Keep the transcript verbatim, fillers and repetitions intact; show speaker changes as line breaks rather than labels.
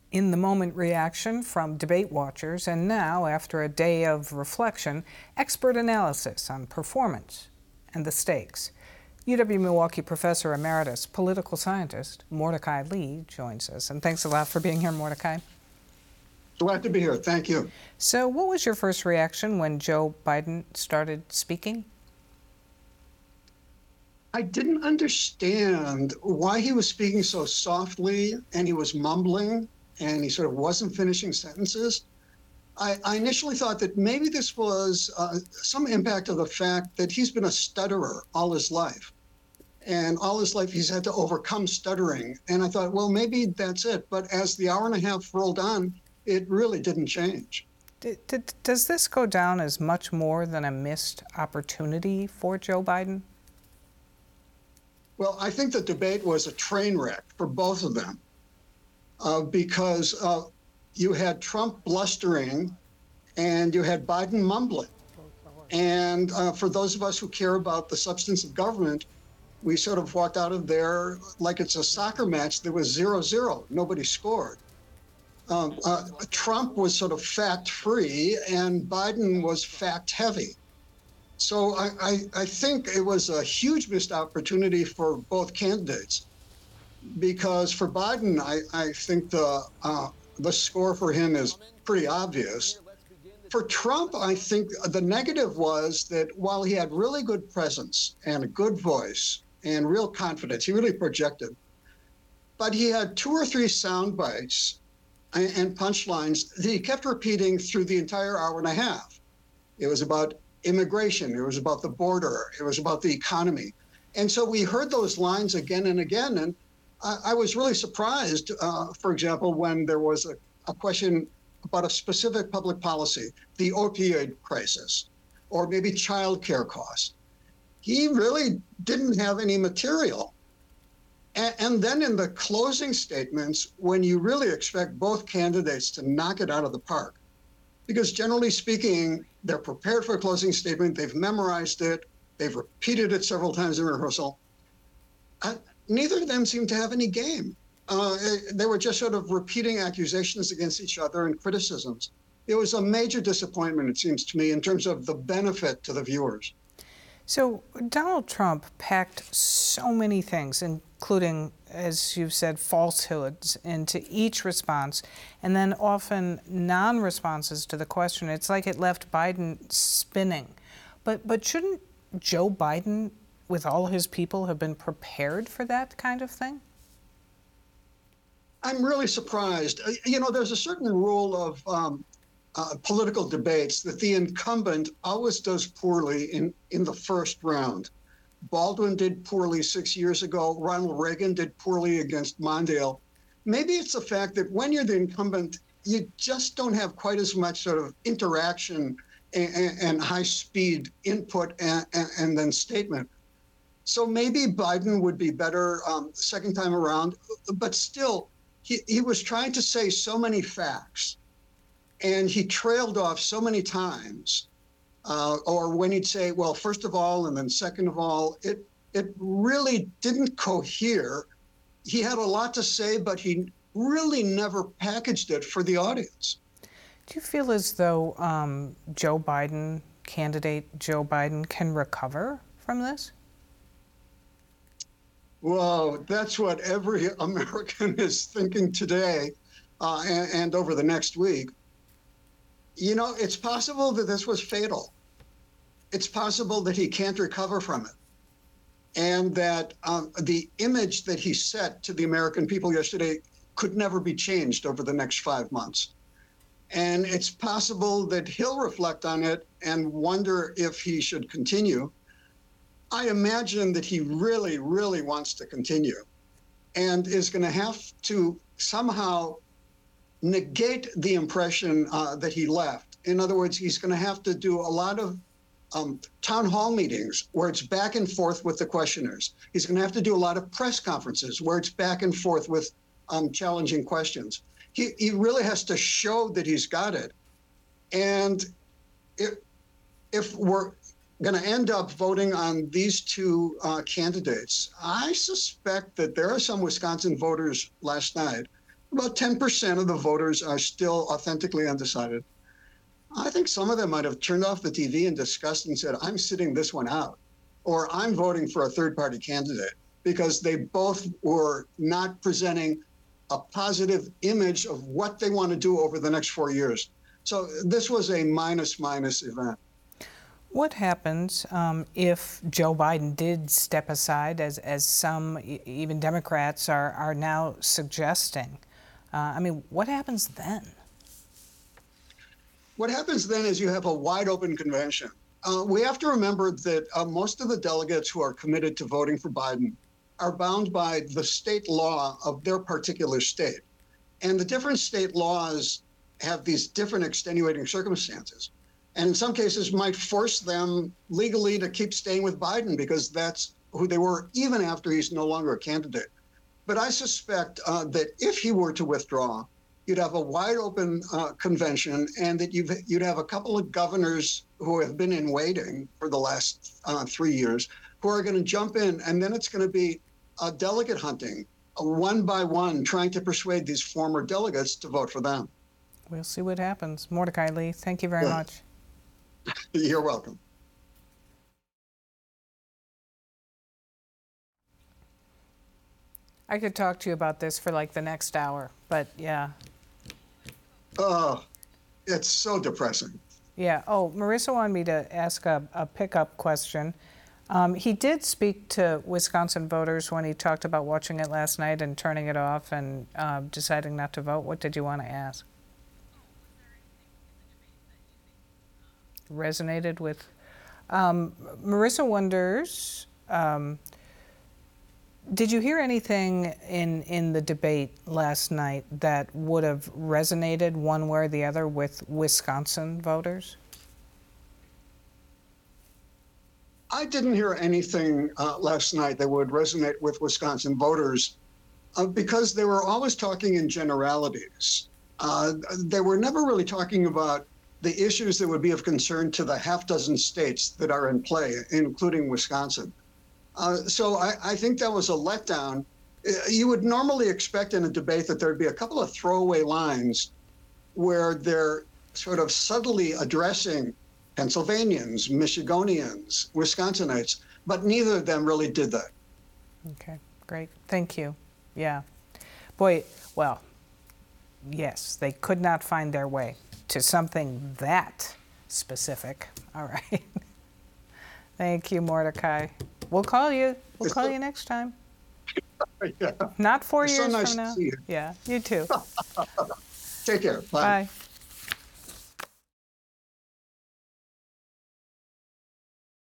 in the moment reaction from debate watchers, and now, after a day of reflection, expert analysis on performance and the stakes. U W-Milwaukee Professor Emeritus Political Scientist Mordecai Lee joins us. And thanks a lot for being here, Mordecai.
Glad to be here. Thank you.
So what was your first reaction when Joe Biden started speaking?
I didn't understand why he was speaking so softly, and he was mumbling, and he sort of wasn't finishing sentences. I, I initially thought that maybe this was uh, some impact of the fact that he's been a stutterer all his life. And all his life he's had to overcome stuttering. And I thought, well, maybe that's it. But as the hour and a half rolled on, it really didn't change.
Did, did, does this go down as much more than a missed opportunity for Joe Biden?
Well, I think the debate was a train wreck for both of them uh, because uh, you had Trump blustering and you had Biden mumbling. And uh, for those of us who care about the substance of government, we sort of walked out of there like it's a soccer match. There was zero zero. Nobody scored. Um, uh, Trump was sort of fact-free and Biden was fact-heavy. So I, I, I think it was a huge missed opportunity for both candidates, because for Biden, I, I think the uh, the score for him is pretty obvious. For Trump, I think the negative was that while he had really good presence and a good voice and real confidence, he really projected, but he had two or three sound bites and, and punchlines that he kept repeating through the entire hour and a half. It was about immigration. It was about the border. It was about the economy. And so we heard those lines again and again. And I, I was really surprised, uh, for example, when there was a, a question about a specific public policy, the opioid crisis, or maybe child care costs. He really didn't have any material. And, and then in the closing statements, when you really expect both candidates to knock it out of the park, because generally speaking, they're prepared for a closing statement, they've memorized it, they've repeated it several times in rehearsal. Uh, neither of them seem to have any game. Uh, they were just sort of repeating accusations against each other and criticisms. It was a major disappointment, it seems to me, in terms of the benefit to the viewers.
So Donald Trump packed so many things, including, as you've said, falsehoods into each response, and then often non-responses to the question. It's like it left Biden spinning. But but shouldn't Joe Biden, with all his people, have been prepared for that kind of thing?
I'm really surprised. You know, there's a certain rule of um, uh, political debates that the incumbent always does poorly in, in the first round. Baldwin did poorly six years ago. Ronald Reagan did poorly against Mondale. Maybe it's the fact that when you're the incumbent, you just don't have quite as much sort of interaction and, and high-speed input and, and, and then statement. So maybe Biden would be better um, second time around, but still, he, he was trying to say so many facts, and he trailed off so many times. Uh, or when he'd say, well, first of all, and then second of all, it it really didn't cohere. He had a lot to say, but he really never packaged it for the audience.
Do you feel as though um, Joe Biden, candidate Joe Biden, can recover from this?
Well, that's what every American is thinking today uh, and, and over the next week. You know, it's possible that this was fatal. It's possible that he can't recover from it. And that um, the image that he set to the American people yesterday could never be changed over the next five months. And it's possible that he'll reflect on it and wonder if he should continue. I imagine that he really, really wants to continue and is going to have to somehow negate the impression uh, that he left. In other words, he's going to have to do a lot of um, town hall meetings where it's back and forth with the questioners. He's going to have to do a lot of press conferences where it's back and forth with um, challenging questions. He, he really has to show that he's got it. And if, if we're going to end up voting on these two uh, candidates, I suspect that there are some Wisconsin voters last night About ten percent of the voters are still authentically undecided. I think some of them might have turned off the T V in disgust and said, I'm sitting this one out, or I'm voting for a third-party candidate, because they both were not presenting a positive image of what they want to do over the next four years. So this was a minus minus event.
What happens um, if Joe Biden did step aside, as, as some, e- even Democrats, are, are now suggesting? Uh, I mean, what happens then?
What happens then is you have a wide open convention. Uh, we have to remember that uh, most of the delegates who are committed to voting for Biden are bound by the state law of their particular state. And the different state laws have these different extenuating circumstances. And in some cases might force them legally to keep staying with Biden because that's who they were even after he's no longer a candidate. But I suspect uh, that if he were to withdraw, you'd have a wide open uh, convention, and that you've, you'd have a couple of governors who have been in waiting for the last uh, three years who are going to jump in, and then it's going to be uh, delegate hunting, uh, one by one, trying to persuade these former delegates to vote for them.
We'll see what happens. Mordecai Lee, thank you very
Yeah.
much.
You're welcome.
I could talk to you about this for like the next hour, but yeah.
Oh, it's so depressing.
Yeah. Oh, Marissa wanted me to ask a, a pickup question. Um, he did speak to Wisconsin voters when he talked about watching it last night and turning it off and uh, deciding not to vote. What did you want to ask? Resonated with? Um, Marissa wonders, um, did you hear anything in, in the debate last night that would have resonated one way or the other with Wisconsin voters?
I didn't hear anything uh, last night that would resonate with Wisconsin voters uh, because they were always talking in generalities. Uh, they were never really talking about the issues that would be of concern to the half dozen states that are in play, including Wisconsin. Uh, so I, I think that was a letdown. You would normally expect in a debate that there'd be a couple of throwaway lines where they're sort of subtly addressing Pennsylvanians, Michiganians, Wisconsinites, but neither of them really did that.
Okay, great. Thank you. Yeah. Boy, well, yes, they could not find their way to something that specific. All right. Thank you, Mordecai. We'll call you. We'll
It's
call
so-
you next time.
Yeah.
Not four
It's so
years
nice
from
to
now.
see you.
Yeah, you too.
Take care. Bye.
Bye.